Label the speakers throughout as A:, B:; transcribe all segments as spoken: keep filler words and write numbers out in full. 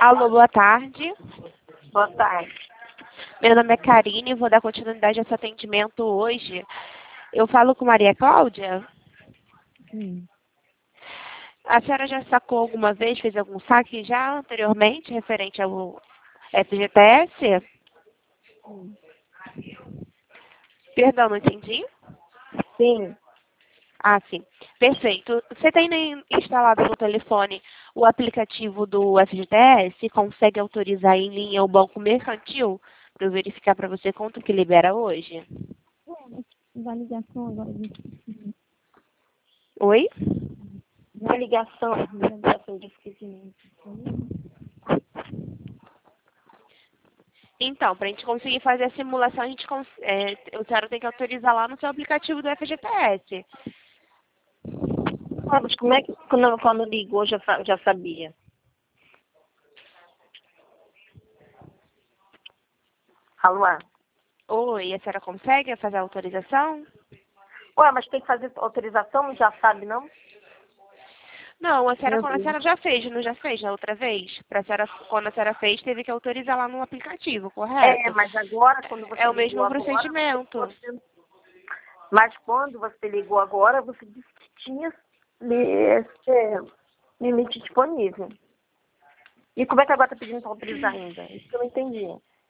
A: Alô, boa tarde.
B: Boa tarde.
A: Meu nome é Karine e vou dar continuidade a esse atendimento hoje. Eu falo com Maria Cláudia?
B: Hum.
A: A senhora já sacou alguma vez, fez algum saque já anteriormente, referente ao F G T S?
B: Hum.
A: Perdão, não entendi?
B: Sim.
A: Ah, sim. Perfeito. Você tem nem instalado no telefone o aplicativo do F G T S? Consegue autorizar em linha o banco mercantil para eu verificar para você quanto que libera hoje?
B: Da ligação agora.
A: Oi?
B: Da ligação, da ligação de esquecimento.
A: Então, para a gente conseguir fazer a simulação, a gente cons é, o senhora tem que autorizar lá no seu aplicativo do F G T S.
B: Ah, mas como é que quando, quando ligou já, sa- já sabia? Alô?
A: Oi, a senhora consegue fazer a autorização?
B: Ué, mas tem que fazer autorização, já sabe, não?
A: Não, a senhora,
B: Meu
A: quando a
B: Deus.
A: senhora já fez, não já fez na outra vez? Pra senhora, quando a senhora fez, teve que autorizar lá no aplicativo,
B: É,
A: correto?
B: mas agora, quando
A: É
B: você
A: o
B: ligou
A: mesmo
B: agora,
A: procedimento.
B: você... Mas quando você ligou agora, você disse que tinha li- esse limite disponível. E como é que agora está pedindo para autorizar ainda? Isso que eu não entendi.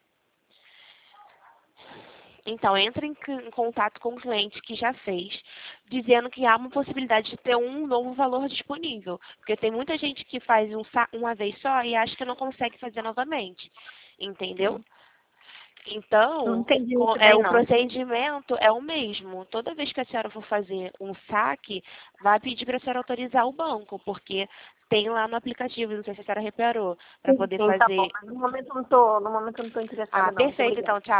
A: Então, entre em, c- em contato com o cliente que já fez, dizendo que há uma possibilidade de ter um novo valor disponível. Porque tem muita gente que faz um, sa- uma vez só e acha que não consegue fazer novamente. Entendeu?
B: Não
A: Então,
B: entendi
A: co-
B: muito
A: é,
B: bem,
A: o
B: não.
A: procedimento é o mesmo. Toda vez que a senhora for fazer um saque, vai pedir para a senhora autorizar o banco, porque tem lá no aplicativo, não sei se a senhora reparou, para
B: Sim,
A: poder
B: sim, tá bom.
A: fazer.
B: Mas no momento eu não tô, no momento eu não tô
A: Ah,
B: interessada, não. Muito
A: perfeito,
B: obrigada.
A: então, tchau.